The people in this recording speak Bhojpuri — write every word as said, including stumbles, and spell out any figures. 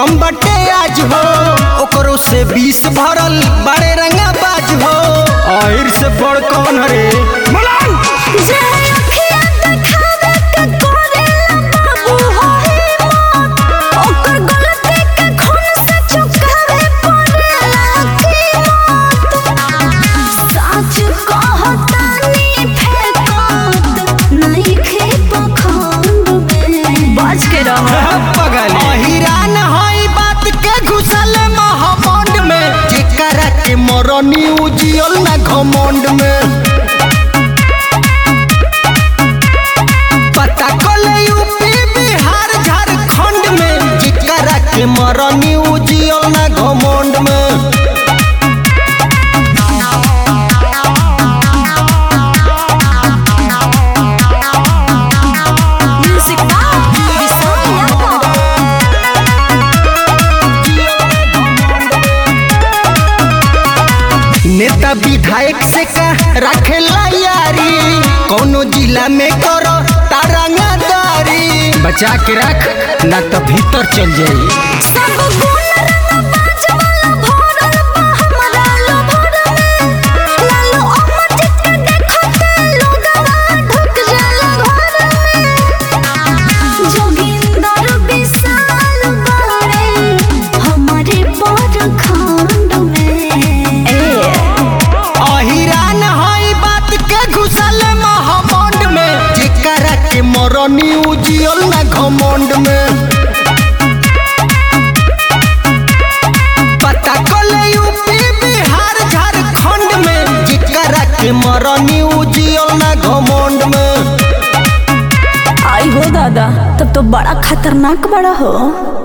कम बटे आज हो, ओकरो से बीस भरल बड़े रंगा बाज हो। आहिर से बड़ कौन रे मलान जे अखिया देखावे के करेला बाबू होई मौत, ओकर गलती के खून से चुकावे पड़ेला कीमत। सच कहतानी फेंकत नइखे पखंड में, बच के रह पगल। अहिरान हई बात के घुसल महामंड में, जेकरा के मरनी उजियल ना घमंड में। पता कले यूपी बिहार झारखंड में, जेकरा के मरनी उजियल ना घमंड में। नेता विधायक से का रखेला यारी, कोनो जिला में करो तारंगादारी। बचा के रख ना तो भीतर चल जाई। सब गुण रंगबाज वाला भरल बा हमरा लोभर में, लालू अमरजीत के देखते लोगवा ढुक जाला घर में। जोगिंदर विशाल बाड़े हमारे बरखंड में। अहिरान हई बात के घुसल महामंड में, जेकरा के मरनी उजियल ना घमंड में। पता कले यूपी बिहार झारखंड में, जेकरा के मरनी उजियल ना घमंड में। आई हो दादा, तब तो बड़ा खतरनाक बड़ा हो।